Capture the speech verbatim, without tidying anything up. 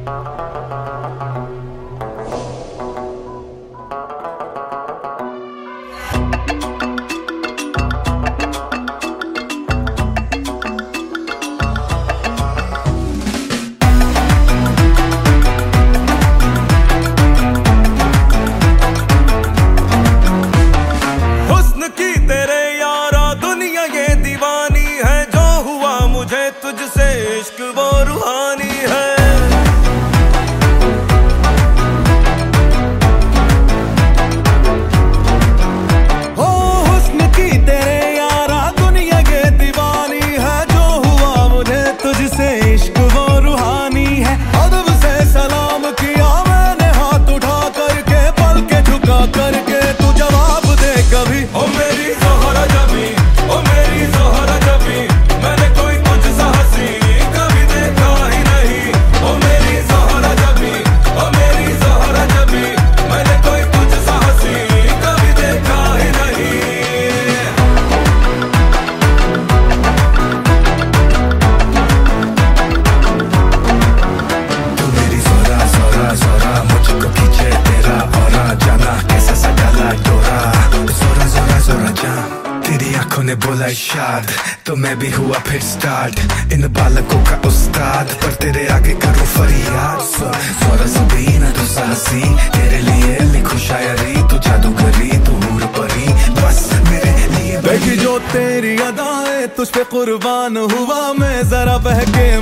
तुझसे इश्क वो रूहानी है। हो हुस्न की तेरे यारा दुनिया ये दीवानी है, जो हुआ मुझे तुझसे इश्क वो रूहानी है। अदब से सलाम किया मैंने हाथ उठा करके, पल के झुका करके तू जवाब दे कभी। ओ मेरी ज़ोहरा जबी, ओ मेरी ज़ोहरा जबी, मैंने कोई तुझसा हंसी कभी देखा ही नहीं। ओ मेरी ज़ोहरा जबी, ओ मेरी ज़ोहरा जबी, मैंने कोई तुझसा हंसी कभी देखा ही नहीं। तू मेरी ज़ोरा ज़ोरा ज़ोरा, मुझको खींचे तेरा औरा, जाना कैसा सा डाला डोरा। ज़ोरा ज़ोरा ज़ोरा जान, तेरी आंखों ने बोला इशाद, तो मैं भी हुआ फिर स्टार्ट। इन बालकों का उस्ताद, पर तेरे आगे करूं फरियाद। ज़ोरा ज़बीना तू साहसी, तेरे लिए लिखूं शायरी। तू जादूगरी तू हूर परी, बस मेरे लिए देखी जो तेरी अदाएं, तुझ पे कुर्बान हुआ मैं, जरा बहके